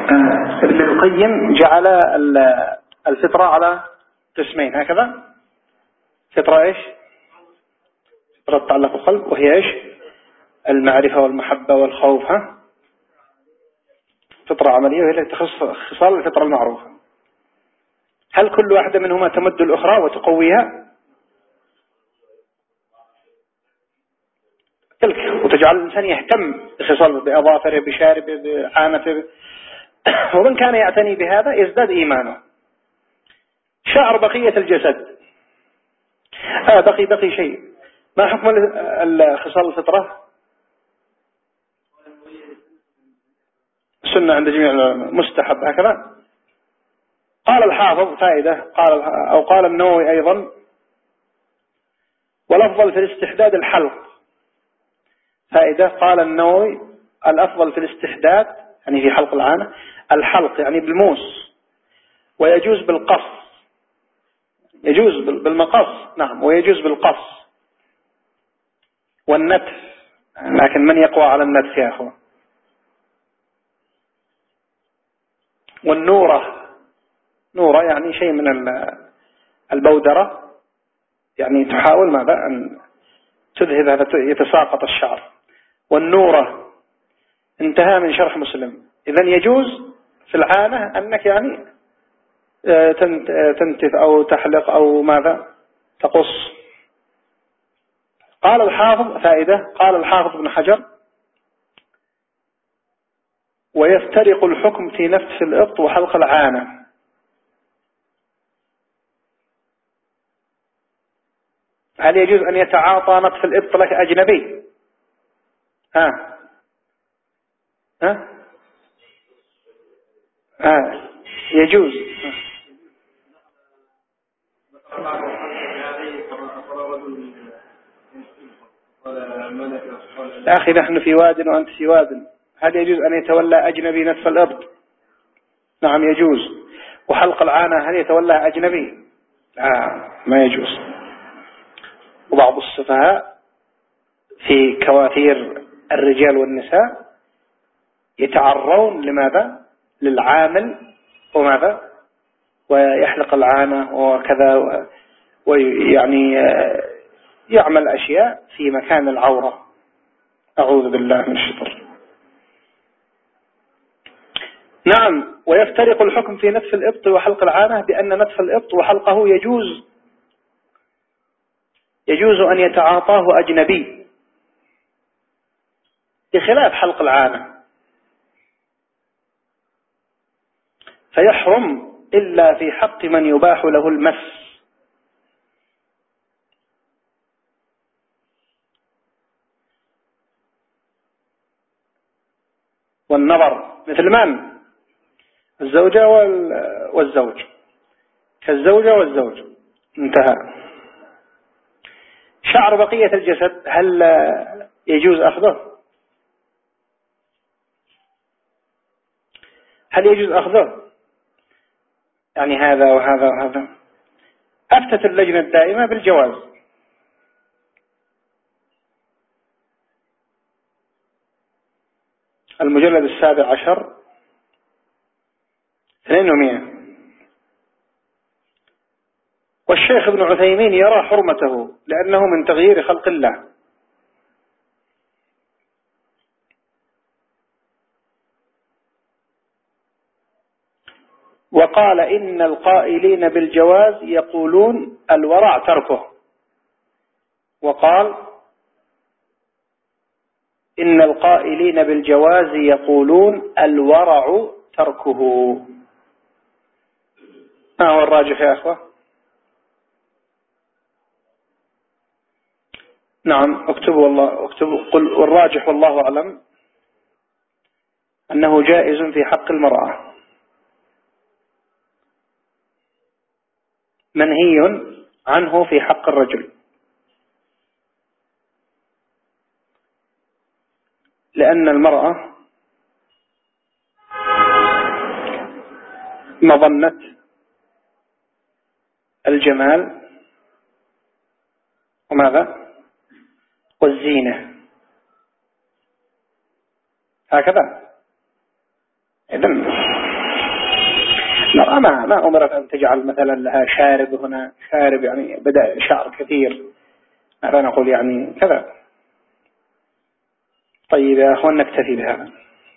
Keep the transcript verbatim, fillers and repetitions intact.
ابن القيم جعل الفطرة على قسمين هكذا. فطرة إيش؟ فطرة تتعلق بالقلب، وهي إيش؟ المعرفة والمحبة والخوف. ها؟ فطرة عملية وهي التي تخص خصال الفطرة المعروفة. هل كل واحدة منهما تمد الأخرى وتقويها؟ تلك، وتجعل الإنسان يهتم بخصال بأظافره بشاربه بعانته، ومن كان يعتني بهذا يزداد إيمانه. شعر بقية الجسد. آه بقي بقي شيء. ما حكم خصال الفطرة؟ السنة عند جميع العلماء مستحب هكذا. قال الحافظ فائدة، قال أو قال النووي أيضا: والأفضل في الاستحداد الحلق. فائدة، قال النووي: الأفضل في الاستحداد يعني في حلق العانة الحلق يعني بالموس، ويجوز بالقص، يجوز بالمقص نعم، ويجوز بالقص والنتف، لكن من يقوى على النتف يا أخوان؟ والنورة، نورة يعني شيء من البودرة، يعني تحاول ماذا أن تذهب هذا يتساقط الشعر. والنورة انتهى من شرح مسلم. إذن يجوز في العانة أنك يعني تنتف أو تحلق أو ماذا تقص. قال الحافظ فائدة، قال الحافظ ابن حجر: ويفترق الحكم في نفس الإبط وحلق العانة. هل يجوز أن يتعاطى نطف الإبط لك أجنبي؟ ها ها ها يجوز. يا أخي نحن في واد وأنت في واد. هل يجوز أن يتولى أجنبي نطف الإبط؟ نعم يجوز. وحلق العانة هل يتولى أجنبي؟ آه ما يجوز. وبعض السفهاء في كوافير الرجال والنساء يتعرون لماذا؟ للعامل وماذا؟ ويحلق العانة وكذا، ويعني يعمل أشياء في مكان العورة. أعوذ بالله من الشيطان. نعم. ويفترق الحكم في نتف الإبط وحلق العانة بأن نتف الإبط وحلقه يجوز يجوز أن يتعاطاه أجنبي، بخلاف حلق العانة فيحرم إلا في حق من يباح له المس. والنظر مثل من؟ الزوجة والزوج، كالزوجة والزوج. انتهى. شعر بقية الجسد هل يجوز أخذه؟ هل يجوز أخذه؟ يعني هذا وهذا وهذا. أفتت اللجنة الدائمة بالجواز. المجلد السابع عشر اثنين ومئة. والشيخ ابن عثيمين يرى حرمته لأنه من تغيير خلق الله. وقال إن القائلين بالجواز يقولون الورع تركه. وقال إن القائلين بالجواز يقولون الورع تركه. ما هو الراجح يا أخوة؟ نعم اكتبوا والله اكتبوا قل والراجح والله أعلم أنه جائز في حق المرأة، منهي عنه في حق الرجل، لأن المرأة مظنة الجمال وماذا؟ والزينة. هكذا. إذن المرأة ما ما أمرت أن تجعل مثلا لها شارب هنا شارب يعني بدأ شعر كثير، هذا نقول يعني كذا. طيب يا أخوان نكتفي بهذا.